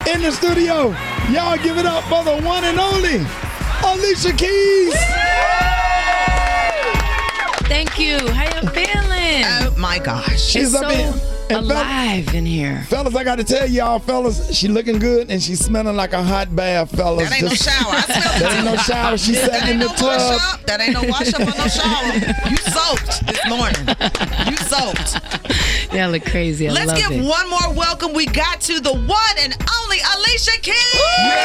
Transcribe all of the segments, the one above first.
in the studio. Y'all give it up for the one and only Alicia Keys. Thank you. How you feeling? Oh my gosh. She's it's up so in. alive in here. Fellas, I got to tell y'all, fellas, she looking good and she's smelling like a hot bath, fellas. That ain't no shower. I smell it. That ain't no shower. She sat in the tub. That ain't no wash up or no shower. You soaked this morning. You soaked. Y'all look crazy. I Let's love give it. one more welcome. We got to the one and only Alicia Keys.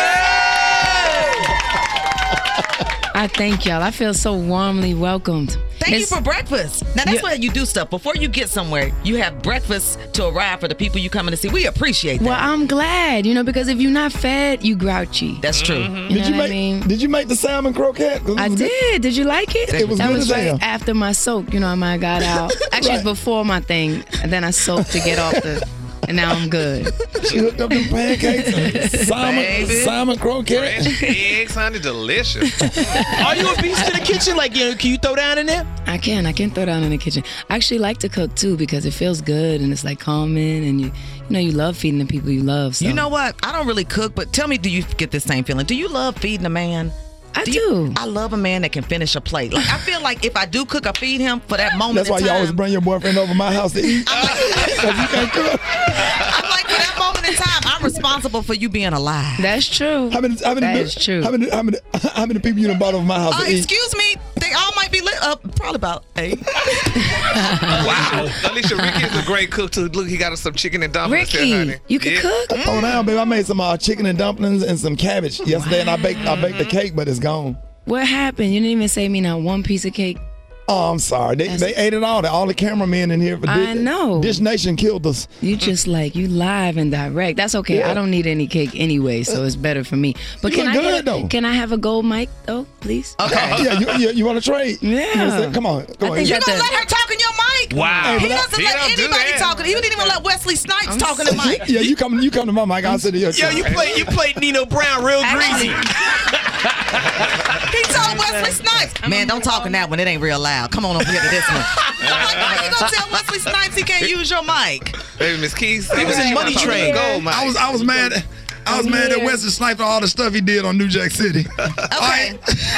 I thank y'all. I feel so warmly welcomed. Thank you for breakfast. Now, that's why you do stuff. Before you get somewhere, you have breakfast to arrive for the people you coming to see. We appreciate that. Well, I'm glad, because if you're not fed, you grouchy. That's true. You know what I mean? Did you make the salmon croquette? I did. Did you like it? It was that good was as hell. right after my soak. I got out. Actually, it's before my thing. And then I soaked to get off the... And now I'm good. She hooked up them pancakes and salmon croquette. Fresh eggs, honey, delicious. Are you a beast in the kitchen? Like, can you throw down in there? I can throw down in the kitchen. I actually like to cook too because it feels good and it's like calming and you love feeding the people you love. So. You know what? I don't really cook, but tell me, do you get the same feeling? Do you love feeding a man? I do. I love a man that can finish a plate. Like, I feel like if I do cook, I feed him for that moment. That's why you always bring your boyfriend over my house to eat. I'm like, for that moment in time, I'm responsible for you being alive. That's true. How many people you done brought over my house to eat? Excuse me, they all might be lit up. Probably about 8. Wow. Alicia, Ricky is a great cook too. Look, he got us some chicken and dumplings Ricky, there, honey. you can cook? Oh, now, baby, I made some chicken and dumplings and some cabbage yesterday, and I baked the cake, but it's gone. What happened? You didn't even save me not one piece of cake. Oh, I'm sorry. They ate it all. All the cameramen in here. I know. Dish Nation killed us. You just you live and direct. That's okay. Yeah. I don't need any cake anyway, so it's better for me. But You look good, can I have a gold mic though, please? Okay. You want to trade? Yeah. Come on. think You that don't let her talk in your mic. Wow. He doesn't He let don't do anybody that. talk. You didn't even let Wesley Snipes talk in the mic. Yeah, you come to my mic. I'll sit here. Yo, you played Nino Brown real greasy. He told Wesley Snipes, man, don't talk in that one. It ain't real loud. Come on over here to this one. I'm like, how you gonna tell Wesley Snipes he can't use your mic? Baby, Miss Keys. He was in Money Train. Gold, I was mad. I was mad at Wesley Snipes for all the stuff he did on New Jack City. Okay.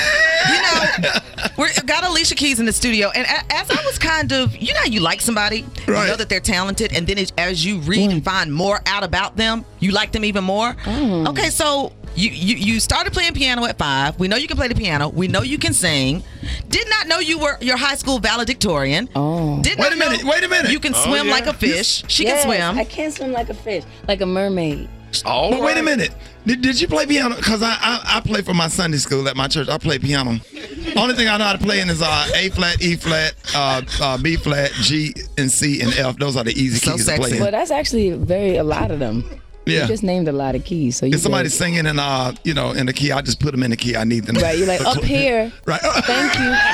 We got Alicia Keys in the studio, and as I was kind of, how you like somebody, you know that they're talented, and then as you read and find more out about them, you like them even more. Okay, so you started playing piano at 5. We know you can play the piano. We know you can sing. Did not know you were your high school valedictorian. Wait a minute. You can swim like a fish. She can swim. I can swim like a fish, like a mermaid. But wait a minute. Did you play piano? Because I play for my Sunday school at my church. I play piano. Only thing I know how to play in is A flat, E flat, B flat, G, and C, and F. Those are the easy keys to play in. Well, that's actually a lot of them. Yeah. You just named a lot of keys. So if somebody's singing in in the key, I just put them in the key I need them. Right, you're like, up here. Right. Thank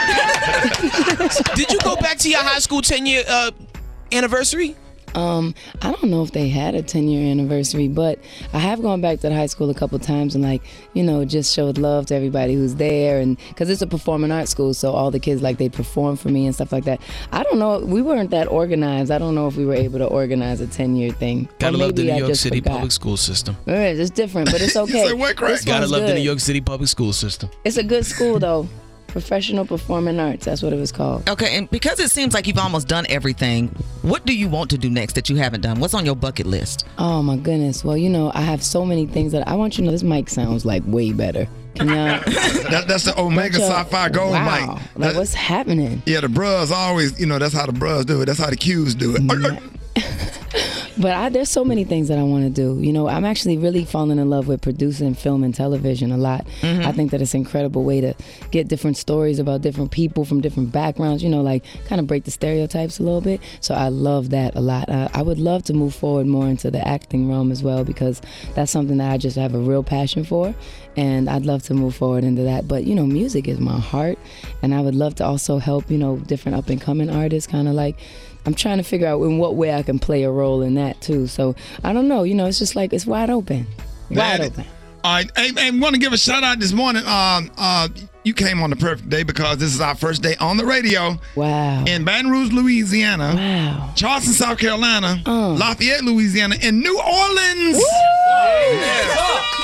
you. Did you go back to your high school 10-year anniversary? I don't know if they had a 10-year anniversary, but I have gone back to the high school a couple times and just showed love to everybody who's there, and because it's a performing arts school, so all the kids they perform for me and stuff like that. I don't know, we weren't that organized. I don't know if we were able to organize a 10-year thing. Gotta love the New York City public school system. It's different, but it's okay. Say what, Craig? Gotta love the New York City public school system. It's a good school though. Professional Performing Arts, that's what it was called. Okay, and because it seems like you've almost done everything, what do you want to do next that you haven't done? What's on your bucket list? Oh my goodness. Well, I have so many things that I want you to know. This mic sounds like way better. Can y'all? That's the Omega Sapphire Gold mic. Like, what's happening? Yeah, the bros always, that's how the bros do it. That's how the Qs do it. But there's so many things that I want to do. I'm actually really falling in love with producing film and television a lot. I think that it's an incredible way to get different stories about different people from different backgrounds, kind of break the stereotypes a little bit. So I love that a lot. I would love to move forward more into the acting realm as well, because that's something that I just have a real passion for. And I'd love to move forward into that. But, music is my heart. And I would love to also help, different up-and-coming artists, kind of I'm trying to figure out in what way I can play a role in that too. So I don't know, it's just it's wide open. Wide open. All right, I want to give a shout out this morning. You came on the perfect day because this is our first day on the radio. Wow. In Baton Rouge, Louisiana. Wow. Charleston, South Carolina. Lafayette, Louisiana. And New Orleans. Woo!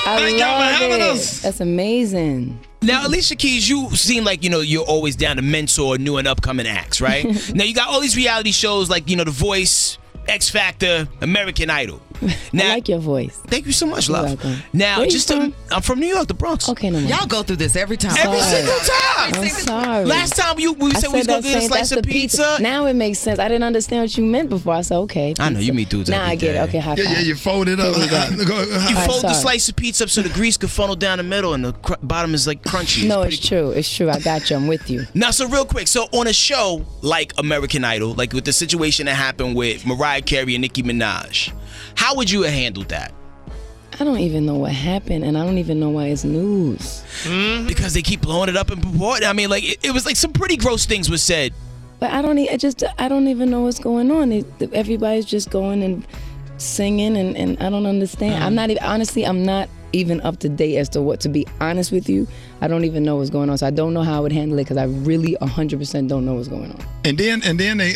Thank y'all for love having it. us. That's amazing. Now, Alicia Keys, you seem like, you're always down to mentor new and upcoming acts, right? Now, you got all these reality shows like, The Voice, X Factor, American Idol. Now, I like your voice. Thank you so much, love. welcome. Now, Where you from? I'm from New York, the Bronx. Okay, no more. Y'all go through this every time. Every Sorry. single time. I'm sorry. Last time we I said we was going to get a same- slice that's of the pizza. Now it makes sense. I didn't understand what you meant before. I said, okay. I know, pizza. you meet dudes Now every I get day. it. Okay, high five. Yeah, you fold it up. You Alright, fold the sorry. slice of pizza up so the grease could funnel down the middle and the bottom is like crunchy. No, pretty it's true. It's true. I got you. I'm with you. Now, so real quick, so on a show like American Idol, like with the situation that happened with Mariah Carey and Nicki Minaj, how would you have handled that? I don't even know what happened, and I don't even know why it's news. Because they keep blowing it up in proportion. I mean, like it was like some pretty gross things was said. But I don't even know what's going on. Everybody's just going and singing, and I don't understand. I'm not even up to date as to what. To be honest with you, I don't even know what's going on. So I don't know how I would handle it because I really 100% don't know what's going on. And then they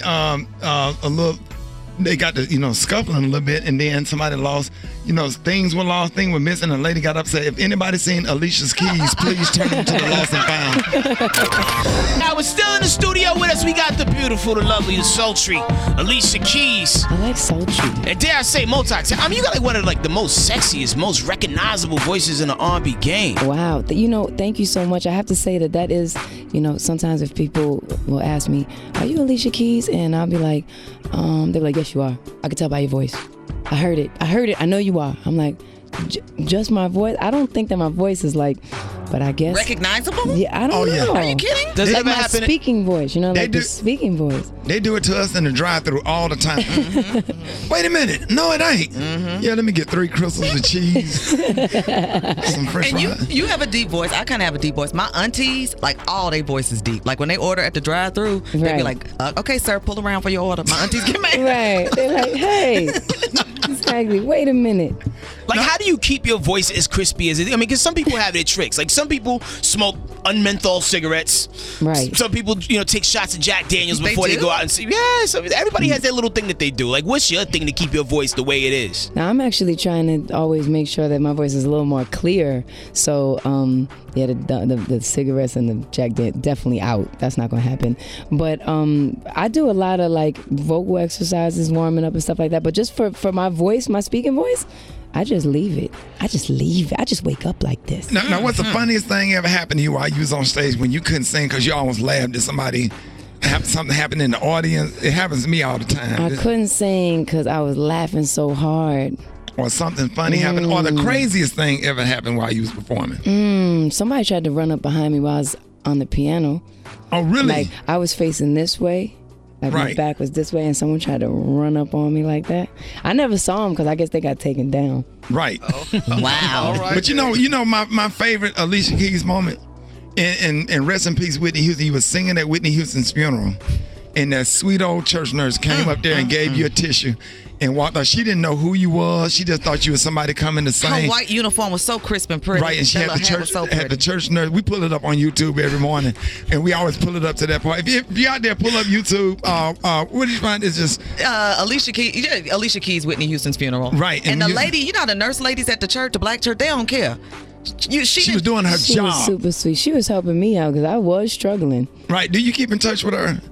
they got to scuffling a little bit, and then somebody lost. Things were lost, things were missing. And a lady got upset. If anybody seen Alicia's keys, please turn them to the lost and found. Now, we're still in the studio with us. We got the beautiful, the lovely, the sultry Alicia Keys. I like sultry. And dare I say, multi-talented. I mean, you got like one of the most sexiest, most recognizable voices in the R&B game. Wow. Thank you so much. I have to say that is, sometimes if people will ask me, are you Alicia Keys? And I'll be like, they're like, yes, you are. I can tell by your voice. I heard it. I know you are. I'm like, just my voice? I don't think that my voice is like, but I guess. Recognizable? Yeah, I don't know. Are you kidding? Does it Like ever my happen? speaking voice, They do. the speaking voice. They do it to us in the drive-thru all the time. Wait a minute. No, it ain't. Yeah, let me get 3 crystals of cheese. Some fresh And fries. you have a deep voice. I kind of have a deep voice. My aunties, like all their voices deep. Like when they order at the drive-thru, they be Right. like, okay, sir, pull around for your order. My aunties get mad. Right. They're like, hey. Exactly. Wait a minute. Like, how do you keep your voice as crispy as it? I mean, because some people have their tricks. Like, some people smoke unmenthol cigarettes. Right. Some people, take shots of Jack Daniels They before they do? go out and see. Yeah, so everybody has their little thing that they do. Like, what's your thing to keep your voice the way it is? Now I'm actually trying to always make sure that my voice is a little more clear. So yeah, the cigarettes and the Jack definitely out. That's not gonna happen. But I do a lot of like vocal exercises, warming up and stuff like that. But just for my voice, my speaking voice, I just leave it. I just wake up like this. Now, what's the funniest thing ever happened to you while you was on stage when you couldn't sing because you almost laughed at somebody? Something happened in the audience. It happens to me all the time. I couldn't sing because I was laughing so hard. Or something funny happened. Or the craziest thing ever happened while you was performing. Somebody tried to run up behind me while I was on the piano. Oh, really? Like I was facing this way. Like my Right. back was this way, and someone tried to run up on me like that. I never saw them because I guess they got taken down. Right. Wow. But you know my favorite Alicia Keys moment, and rest in peace Whitney Houston. You was singing at Whitney Houston's funeral, and that sweet old church nurse came up there and gave you a tissue and walked out. She didn't know who you was. She just thought you was somebody coming to Her sing. white uniform was so crisp and pretty. Right, and she That had the little hair was church so had the pretty. church nurse. We pull it up on YouTube every morning, and we always pull it up to that part. If you out there, pull up YouTube. What do you find? It's just Alicia Keys, Whitney Houston's funeral. Right, And and the you- lady, the nurse ladies at the church, the black church, they don't care. she was doing her She was job. super sweet. She was helping me out because I was struggling. Right? Do you keep in touch with her?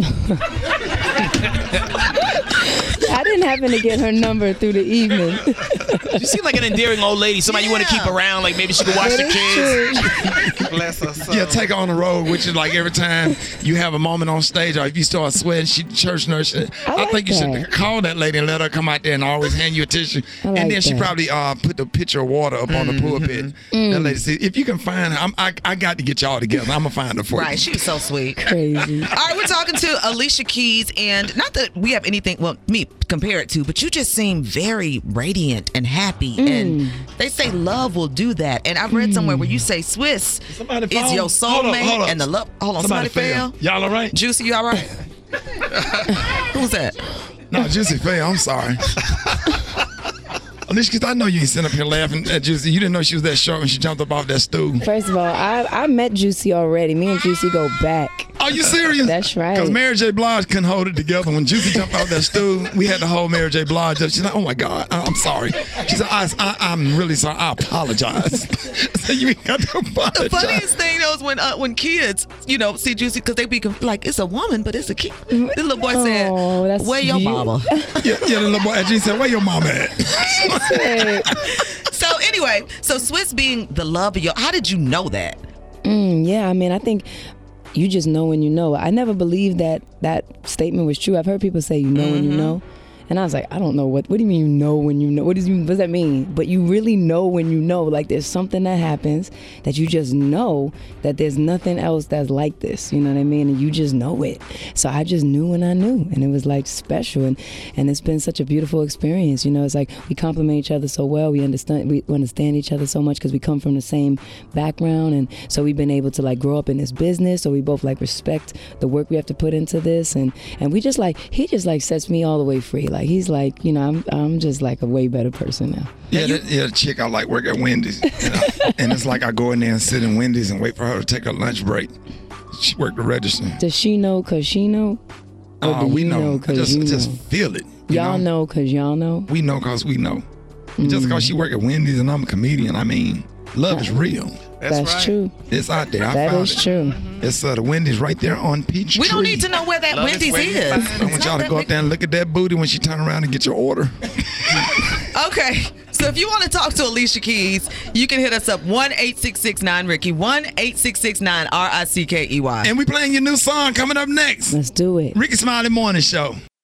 I didn't happen to get her number through the evening. You seem like an endearing old lady, somebody you want to keep around, like maybe she could watch But the it's kids. true. Bless her soul. Yeah, take her on the road, which is like every time you have a moment on stage, or if you start sweating, she church nurse. I like think you should that. call that lady and let her come out there and always hand you a tissue. I like And then she that. probably put the pitcher of water up on the pulpit. That lady said, if you can find her, I got to get y'all together. I'm gonna find her for Right, you. she was so sweet. Crazy. All right, we're talking to Alicia Keys, and not that we have anything, well, me compare it to, but you just seem very radiant and happy, and they say love will do that. And I've read somewhere where you say Swiss Somebody is phone? your Hold up, soulmate, hold up. and the love. Hold on, somebody fell. Y'all all right? Juicy, you all right? Who's that? No, Juicy fell. I'm sorry. Alicia, because I know you ain't sitting up here laughing at Juicy. You didn't know she was that short when she jumped up off that stool. First of all, I met Juicy already. Me and Juicy go back. Oh, Are you serious? That's right. Because Mary J. Blige couldn't hold it together. When Juicy jumped out that stool, we had to hold Mary J. Blige up. She's like, oh my God, I'm sorry. She said, I'm really sorry. I apologize. I said, you ain't got to apologize. The funniest thing though is when kids, see Juicy, because they be like, it's a woman, but it's a kid. The little boy said, that's where your cute. mama? Yeah, the little boy actually said, where your mama at? So anyway, so Swizz being the love of how did you know that? Yeah, I mean, I think you just know when you know. I never believed that statement was true. I've heard people say you know when you know. And I was like, I don't know. What do you mean you know when you know? What does that mean? But you really know when you know. Like there's something that happens that you just know that there's nothing else that's like this. You know what I mean? And you just know it. So I just knew when I knew. And it was like special. And it's been such a beautiful experience. It's like we complement each other so well. We understand each other so much because we come from the same background. And so we've been able to like grow up in this business. So we both like respect the work we have to put into this. And we just like, he just like sets me all the way free. Like he's like, I'm just like a way better person now. Yeah, the chick I like work at Wendy's. And it's like I go in there and sit in Wendy's and wait for her to take her lunch break. She worked the register. Does she know because she know? Or do We you know. I just know? feel it. Y'all know because y'all know? We know because we know. Just because she work at Wendy's and I'm a comedian, I mean, love is real. That's right. true. It's out there. I That found is it. true. It's the Wendy's right there on Peachtree. We don't need to know where that Love is Wendy's where you is. find I want y'all to go up there and look at that booty when she turn around and get your order. Okay, so if you want to talk to Alicia Keys, you can hit us up 1-866-9-RICKY, 1-866-9-RICKEY. And we playing your new song coming up next. Let's do it. Ricky Smiley Morning Show.